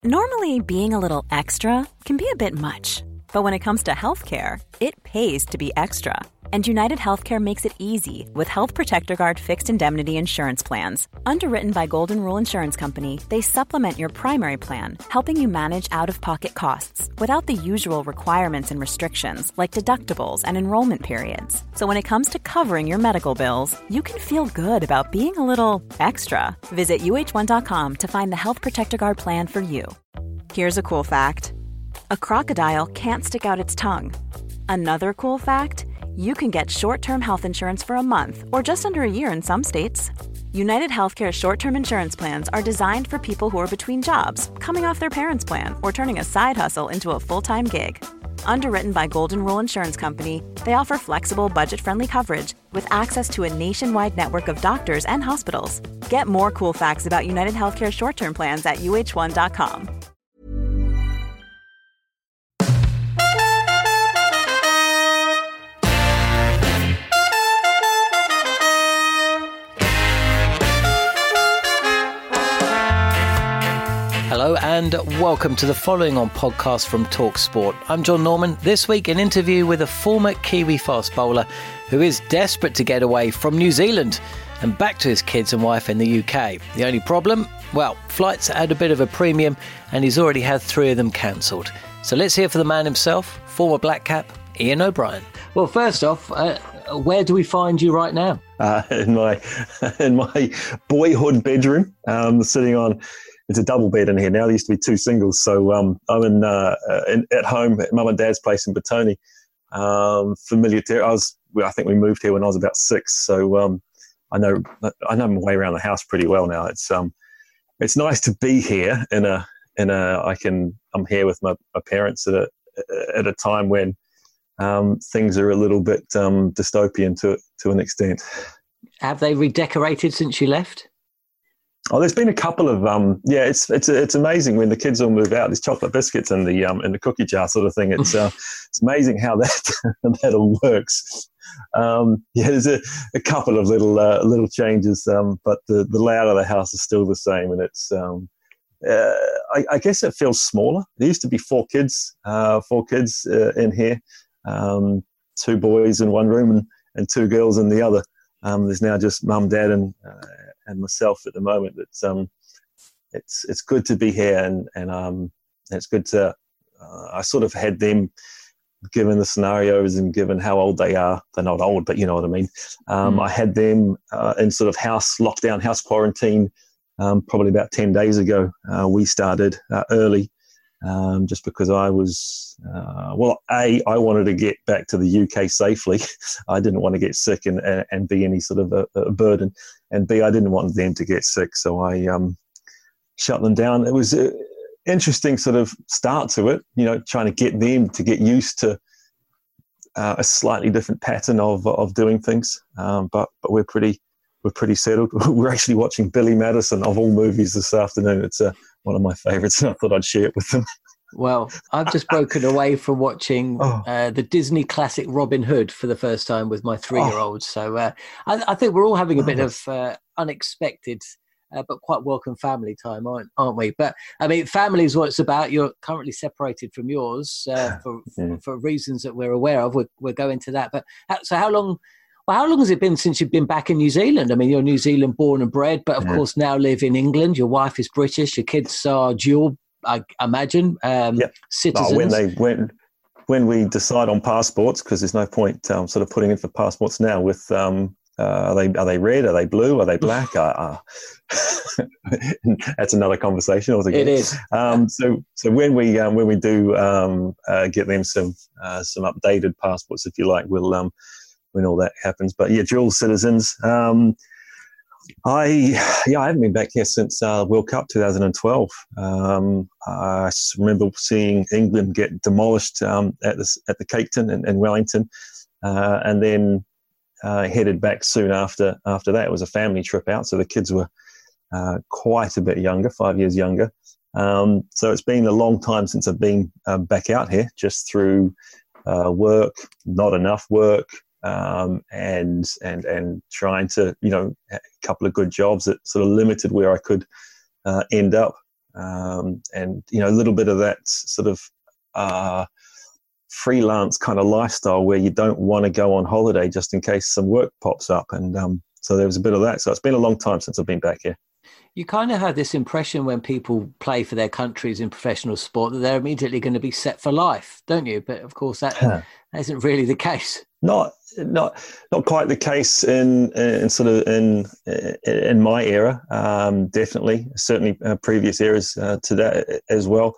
Normally, being a little extra can be a bit much, but when it comes to healthcare, it pays to be extra. And United Healthcare makes it easy with Health Protector Guard fixed indemnity insurance plans. Underwritten by Golden Rule Insurance Company, they supplement your primary plan, helping you manage out-of-pocket costs without the usual requirements and restrictions like deductibles and enrollment periods. So when it comes to covering your medical bills, you can feel good about being a little extra. Visit uh1.com to find the Health Protector Guard plan for you. Here's a cool fact. A crocodile can't stick out its tongue. Another cool fact, you can get short-term health insurance for a month or just under a year in some states. United Healthcare short-term insurance plans are designed for people who are between jobs, coming off their parents' plan, or turning a side hustle into a full-time gig. Underwritten by Golden Rule Insurance Company, they offer flexible, budget-friendly coverage with access to a nationwide network of doctors and hospitals. Get more cool facts about United Healthcare short-term plans at uh1.com. Hello and welcome to the following on podcast from TalkSport. I'm John Norman. This week, an interview with a former Kiwi fast bowler who is desperate to get away from New Zealand and back to his kids and wife in the UK. The only problem? Well, flights at a bit of a premium and he's already had 3 of them cancelled. So let's hear from the man himself, former Black Cap, Ian O'Brien. Well, first off, where do we find you right now? In my boyhood bedroom, sitting on... It's a double bed in here now. There used to be 2 singles. So I'm at home at Mum and Dad's place in Petone. Familiar territory. I think we moved here when I was about 6. So I know my way around the house pretty well now. It's nice to be here I'm here with my parents at a time when things are a little bit dystopian to an extent. Have they redecorated since you left? Oh, there's been a couple of it's amazing when the kids all move out. There's chocolate biscuits in the cookie jar sort of thing. It's amazing how that all works. There's a couple of little changes, but the layout of the house is still the same, and it's I guess it feels smaller. There used to be 4 kids in here, 2 boys in one room and 2 girls in the other. There's now just mum, dad, and myself at the moment. It's good to be here, and it's good to. I sort of had them, given the scenarios and given how old they are. They're not old, but you know what I mean. I had them in sort of house lockdown, house quarantine. Probably about 10 days ago, we started early, just because I was. I wanted to get back to the UK safely. I didn't want to get sick and be any sort of a burden. And B, I didn't want them to get sick. So I shut them down. It was an interesting sort of start to it, trying to get them to get used to a slightly different pattern of doing things. But we're pretty settled. We're actually watching Billy Madison, of all movies, this afternoon. It's one of my favourites, and I thought I'd share it with them. Well, I've just broken away from watching the Disney classic Robin Hood for the first time with my 3-year-old. So I think we're all having a bit of unexpected but quite welcome family time, aren't we? But, I mean, family is what it's about. You're currently separated from yours for reasons that we're aware of. We'll go into that. But so how long has it been since you've been back in New Zealand? I mean, you're New Zealand born and bred, but of course now live in England. Your wife is British. Your kids are dual, I imagine, citizens. When we decide on passports, because there's no point sort of putting in for passports now with are they red? Are they blue? Are they black? That's another conversation altogether. It is. So when we do get them some updated passports, if you like, we'll when all that happens. But yeah, dual citizens. I haven't been back here since World Cup 2012. I remember seeing England get demolished at the Cape Town in Wellington, and then headed back soon after that. It was a family trip out, so the kids were quite a bit younger, 5 years younger. So it's been a long time since I've been back out here, just through work, not enough work. And trying to, a couple of good jobs that sort of limited where I could end up. and a little bit of that sort of freelance kind of lifestyle where you don't want to go on holiday just in case some work pops up, and so there was a bit of that. So it's been a long time since I've been back here. You kind of have this impression when people play for their countries in professional sport that they're immediately going to be set for life, don't you? But of course, that isn't really the case. Not quite the case in my era. Definitely, certainly previous eras to that as well.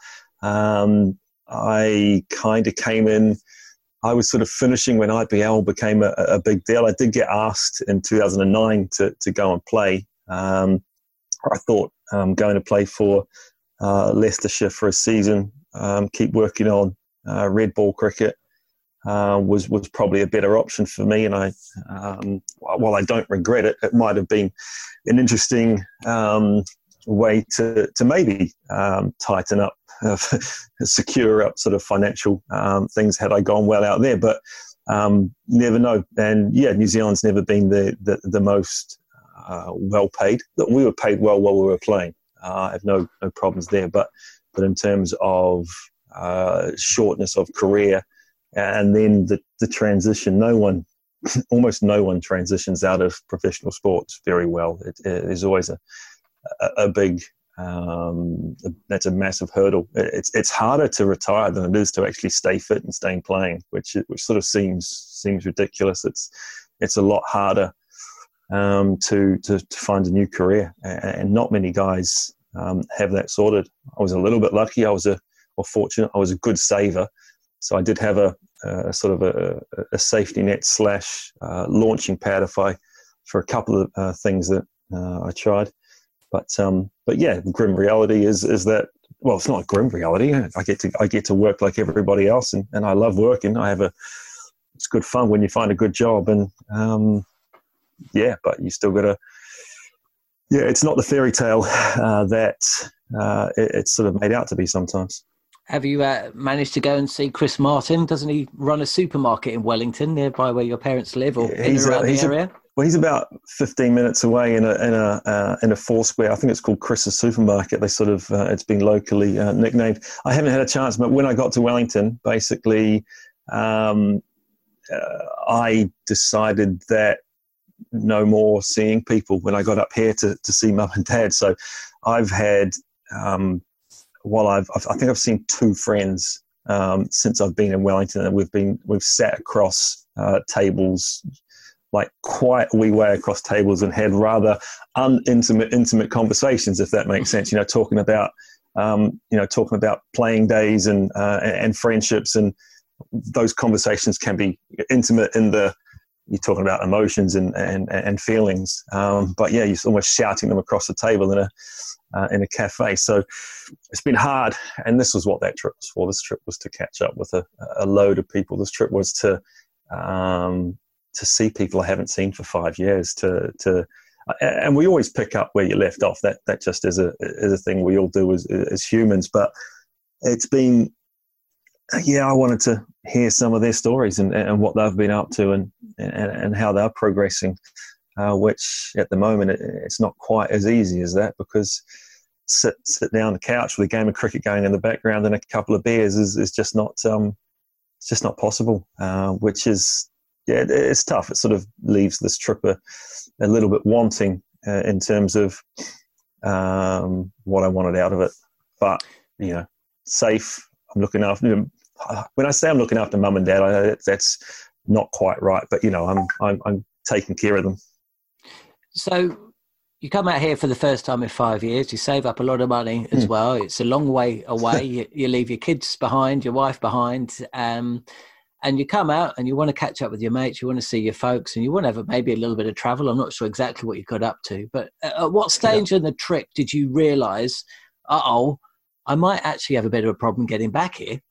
I kind of came in. I was sort of finishing when IPL became a big deal. I did get asked in 2009 to go and play. I thought going to play for Leicestershire for a season, keep working on red ball cricket was probably a better option for me. And I, while I don't regret it, it might have been an interesting way to maybe tighten up, secure up sort of financial things had I gone well out there. But never know. And yeah, New Zealand's never been the most well paid. We were paid well while we were playing. I have no problems there. But in terms of shortness of career and then the transition, almost no one transitions out of professional sports very well. There's always a big that's a massive hurdle. It's harder to retire than it is to actually stay fit and stay playing, which sort of seems ridiculous. It's a lot harder to find a new career, and not many guys have that sorted. I was a little bit lucky. I was fortunate. I was a good saver, so I did have a sort of a safety net / launching pad for a couple of things that I tried. But yeah, the grim reality is that, well, it's not a grim reality. I get to work like everybody else, and I love working. It's good fun when you find a good job, and yeah, but you still got to. Yeah, it's not the fairy tale that it's sort of made out to be sometimes. Have you managed to go and see Chris Martin? Doesn't he run a supermarket in Wellington, nearby where your parents live, or in and around the area? Well, he's about 15 minutes away in a Foursquare. I think it's called Chris's Supermarket. They sort of it's been locally nicknamed. I haven't had a chance, but when I got to Wellington, basically, I decided that no more seeing people when I got up here to see mum and dad. So I've had I think I've seen 2 friends since I've been in Wellington, and we've sat across tables, like quite a wee way across tables, and had rather intimate conversations, if that makes sense. Talking about playing days and friendships, and those conversations can be intimate in you're talking about emotions and feelings. But yeah, you're almost shouting them across the table in a cafe. So it's been hard, and this was what that trip was for. This trip was to catch up with a load of people. This trip was to see people I haven't seen for 5 years. And we always pick up where you left off. That just is a thing we all do as humans. But it's been, yeah, I wanted to hear some of their stories and what they've been up to and how they're progressing. Which at the moment it's not quite as easy as that, because sit down on the couch with a game of cricket going in the background and a couple of beers is just not it's just not possible. Which is, yeah, it's tough. It sort of leaves this trip a little bit wanting in terms of what I wanted out of it. But safe. I'm looking after. When I say I'm looking after mum and dad, that's not quite right. But I'm taking care of them. So you come out here for the first time in 5 years. You save up a lot of money as well. It's a long way away. You leave your kids behind, your wife behind, and you come out and you want to catch up with your mates. You want to see your folks, and you want to have maybe a little bit of travel. I'm not sure exactly what you got up to, but at what stage in the trip did you realise, I might actually have a bit of a problem getting back here?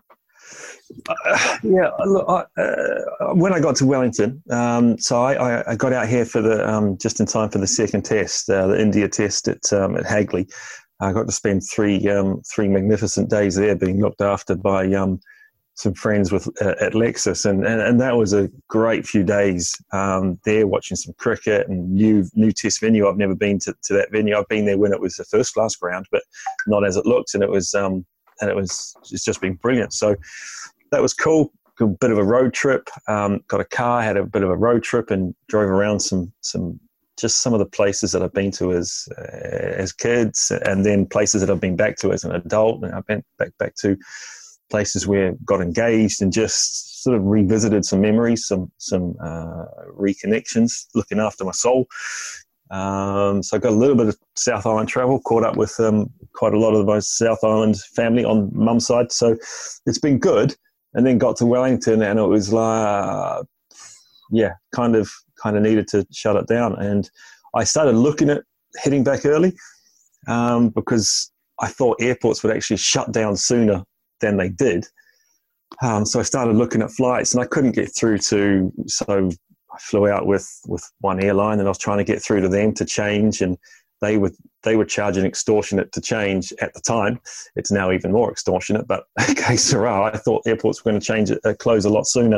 Yeah, look, when I got to Wellington, so I got out here for the just in time for the second test, the India test at Hagley. I got to spend three magnificent days there, being looked after by some friends with at Lexus, and that was a great few days there, watching some cricket and new test venue. I've never been to that venue. I've been there when it was a first class ground, but not as it looks, and it's just been brilliant. So that was cool. A bit of a road trip. Got a car, had a bit of a road trip, and drove around some of the places that I've been to as kids, and then places that I've been back to as an adult. And I've been back to places where I got engaged and just sort of revisited some memories, some reconnections, looking after my soul. So I got a little bit of South Island travel, caught up with quite a lot of my South Island family on mum's side. So it's been good. And then got to Wellington, and it was like, kind of needed to shut it down. And I started looking at heading back early because I thought airports would actually shut down sooner than they did. So I started looking at flights, and I couldn't get through so I flew out with one airline, and I was trying to get through to them to change, and they were charging extortionate to change at the time. It's now even more extortionate, but okay, Sarah, I thought airports were going to close a lot sooner.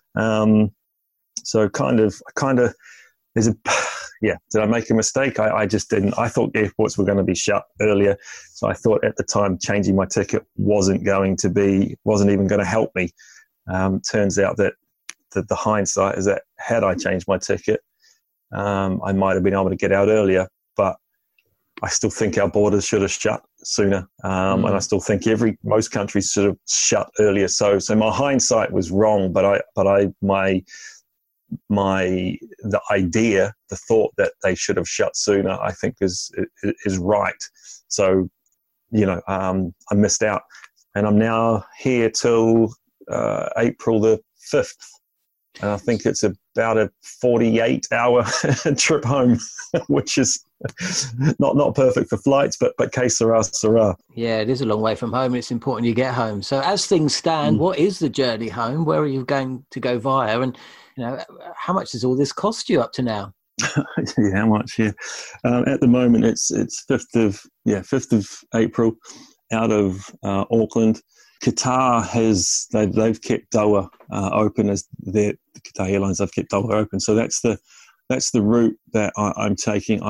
So did I make a mistake? I just didn't. I thought airports were going to be shut earlier. So I thought at the time changing my ticket wasn't even going to help me. Turns out that the hindsight is that had I changed my ticket, I might have been able to get out earlier, but I still think our borders should have shut sooner. And I still think most countries should have shut earlier. So my hindsight was wrong, but the idea, the thought that they should have shut sooner, I think is right. So, I missed out, and I'm now here till April the 5th. And I think it's about a 48-hour trip home, which is not perfect for flights, but que sera, sera. Yeah, it is a long way from home. It's important you get home. So as things stand, what is the journey home? Where are you going to go via? And how much does all this cost you up to now? Yeah, how much? Yeah, at the moment it's 5th of April, out of Auckland. Qatar they've kept Doha open as the Qatar Airlines. They've kept Doha open, so that's the route that I'm taking.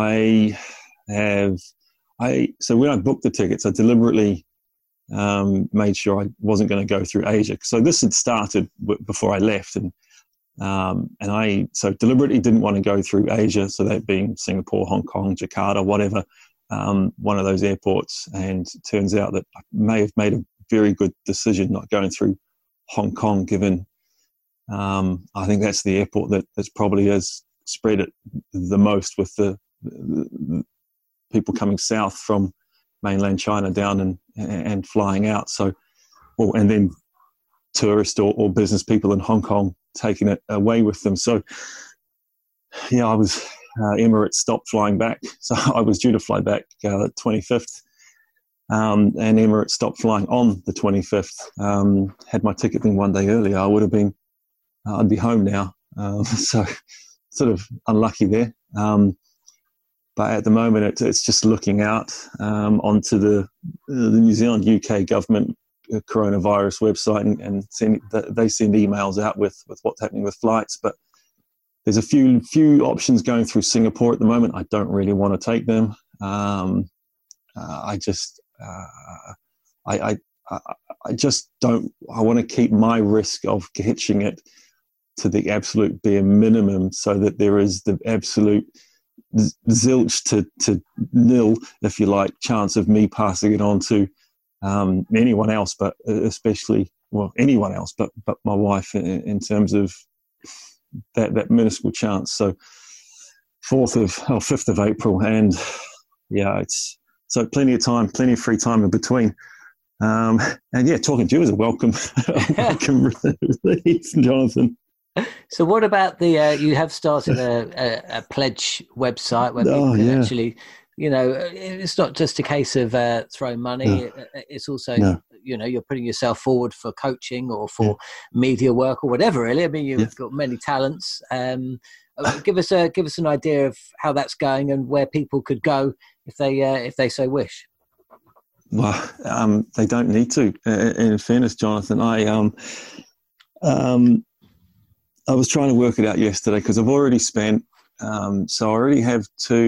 So when I booked the tickets, I deliberately made sure I wasn't going to go through Asia. So this had started before I left, and I deliberately didn't want to go through Asia. So that being Singapore, Hong Kong, Jakarta, whatever, one of those airports. And it turns out that I may have made a very good decision not going through Hong Kong, given I think that's the airport that's probably has spread it the most with the people coming south from mainland China down and flying out. So, and then tourist or business people in Hong Kong taking it away with them. So, yeah, I was Emirates stopped flying back, so I was due to fly back the 25th. And Emirates stopped flying on the 25th. Had my ticket been one day earlier, I'd be home now. So sort of unlucky there. But at the moment, it's just looking out onto the New Zealand UK government coronavirus website, and they send emails out with what's happening with flights. But there's a few options going through Singapore at the moment. I don't really want to take them. I just don't. I want to keep my risk of hitching it to the absolute bare minimum, so that there is the absolute zilch to nil, if you like, chance of me passing it on to anyone else, but especially anyone else, but my wife, in terms of that minuscule chance. So 5th of April, and yeah, it's. So plenty of time, plenty of free time in between. And yeah, talking to you is a welcome release, Jonathan. So what about you have started a pledge website where people can actually, it's not just a case of throwing money. No. It's also, you're putting yourself forward for coaching or for media work or whatever, really. I mean, you've got many talents. Give us an idea of how that's going and where people could go if they so wish. Well, they don't need to. In fairness, Jonathan, I was trying to work it out yesterday because I've already spent. So I already have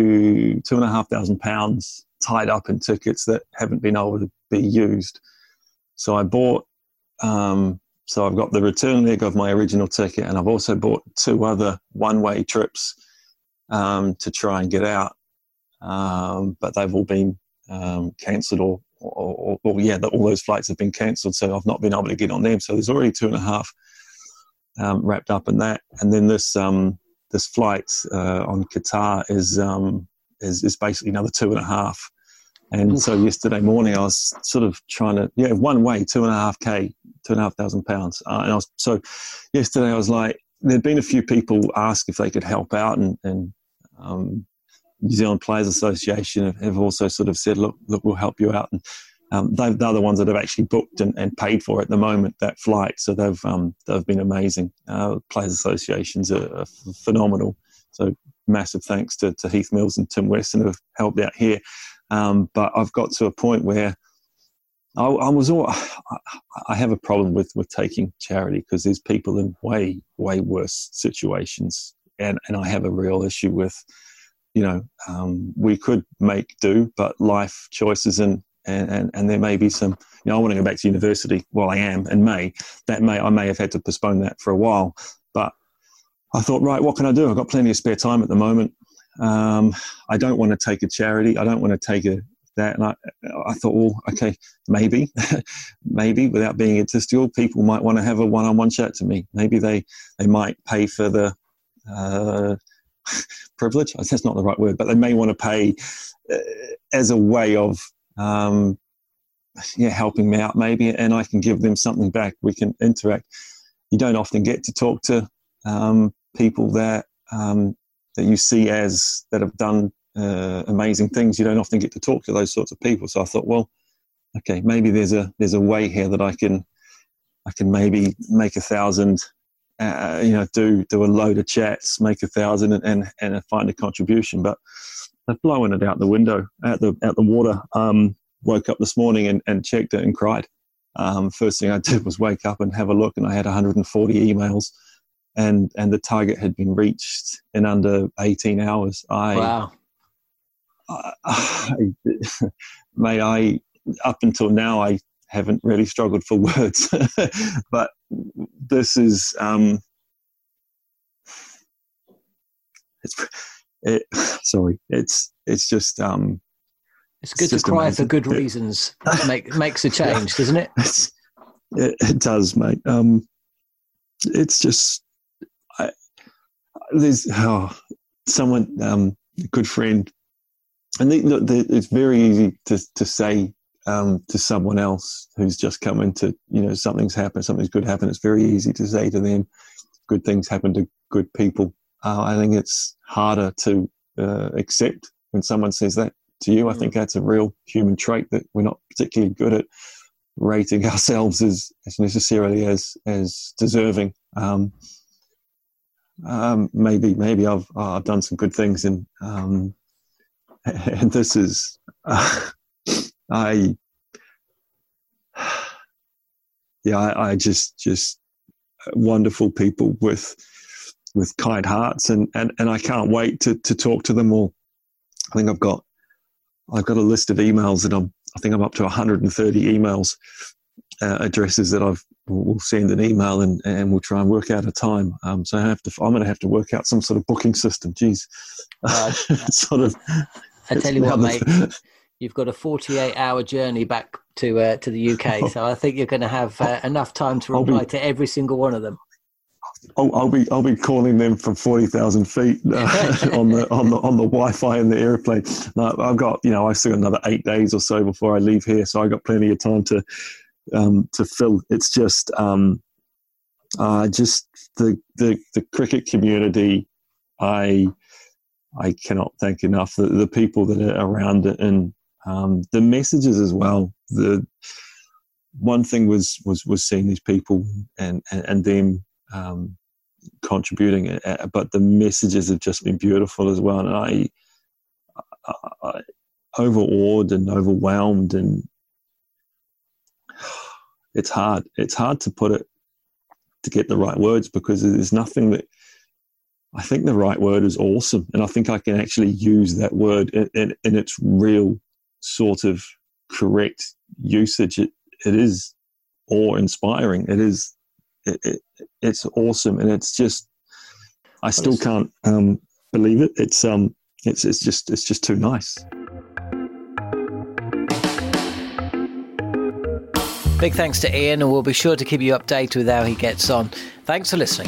£2,500 tied up in tickets that haven't been able to be used. So I bought. So I've got the return leg of my original ticket, and I've also bought 2 other one-way trips to try and get out. But they've all been cancelled, or all those flights have been cancelled. So I've not been able to get on them. So there's already 2.5 wrapped up in that, and then this flight on Qatar is basically another 2.5. And so yesterday morning I was sort of trying to, one way, £2,500, and yesterday I was like, there'd been a few people ask if they could help out, and New Zealand Players Association have also sort of said, look, we'll help you out. And they're the ones that have actually booked and paid for at the moment that flight. So they've been amazing. Players Associations are phenomenal. So massive thanks to Heath Mills and Tim Weston who have helped out here. But I've got to a point where I have a problem with taking charity because there's people in way, way worse situations. And I have a real issue with, we could make do, but life choices and there may be some, I want to go back to university. Well, I am in May. I may have had to postpone that for a while. But I thought, right, what can I do? I've got plenty of spare time at the moment. I don't want to take a charity. I don't want to take that. And I thought, well, okay, maybe without being egotistical, people might want to have a one-on-one chat to me. Maybe they might pay for the privilege. That's not the right word, but they may want to pay as a way of helping me out maybe, and I can give them something back. We can interact. You don't often get to talk to people that you see as that have done amazing things. You don't often get to talk to those sorts of people. So I thought, well, okay, maybe there's a way here that I can maybe make 1,000. Do a load of chats, make 1,000, and find a contribution. But they've blown it out the window, out the water. Woke up this morning and checked it and cried. First thing I did was wake up and have a look, and I had 140 emails, and the target had been reached in under 18 hours. Wow. Mate, up until now, I haven't really struggled for words, but this is it's just it's good to cry amazing. For good reasons. Makes a change, doesn't it? It does, mate. It's just there's someone, a good friend, and it's very easy to say to someone else who's just come into, something's happened, something's good happened. It's very easy to say to them, good things happen to good people. I think it's harder to accept when someone says that to you. I think that's a real human trait that we're not particularly good at rating ourselves as necessarily as deserving. Maybe I've done some good things, and this is I just wonderful people with kind hearts, and I can't wait to talk to them all. I think I've got a list of emails that I think I'm up to 130 emails addresses that will send an email and we'll try and work out a time. So I'm going to have to work out some sort of booking system. Geez, sort of. I tell you what, mate, you've got a 48-hour journey back to the UK, so I think you're going to have enough time to reply to every single one of them. I'll be calling them from 40,000 feet on the Wi-Fi in the airplane. No, I've got I still got another 8 days or so before I leave here, so I got plenty of time to fill. It's just the cricket community. I cannot thank enough the people that are around it, and the messages as well. The one thing was seeing these people and them contributing, but the messages have just been beautiful as well. And I overawed and overwhelmed and it's hard. It's hard to put it, to get the right words, because there's nothing that, I think the right word is awesome. And I think I can actually use that word in its real sort of correct usage. It is awe-inspiring. It's awesome. And it's just, I still can't believe it. It's just too nice. Big thanks to Ian, and we'll be sure to keep you updated with how he gets on. Thanks for listening.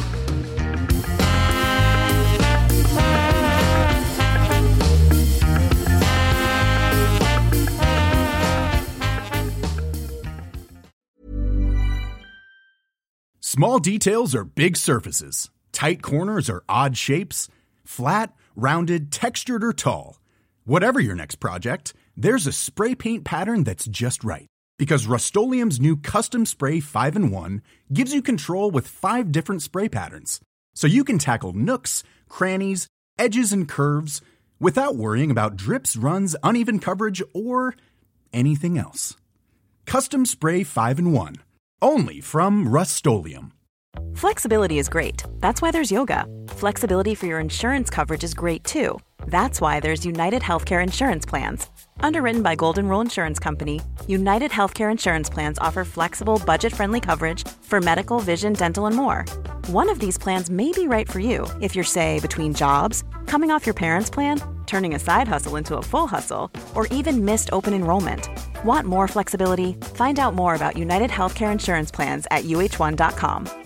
Small details are big surfaces. Tight corners are odd shapes. Flat, rounded, textured, or tall. Whatever your next project, there's a spray paint pattern that's just right. Because Rust-Oleum's new Custom Spray 5-in-1 gives you control with 5 different spray patterns. So you can tackle nooks, crannies, edges, and curves without worrying about drips, runs, uneven coverage, or anything else. Custom Spray 5-in-1. Only from Rust-Oleum. Flexibility is great. That's why there's yoga. Flexibility for your insurance coverage is great too. That's why there's United Healthcare Insurance Plans. Underwritten by Golden Rule Insurance Company, United Healthcare Insurance Plans offer flexible, budget-friendly coverage for medical, vision, dental, and more. One of these plans may be right for you if you're, say, between jobs, coming off your parents' plan, turning a side hustle into a full hustle, or even missed open enrollment. Want more flexibility? Find out more about United Healthcare Insurance Plans at uh1.com.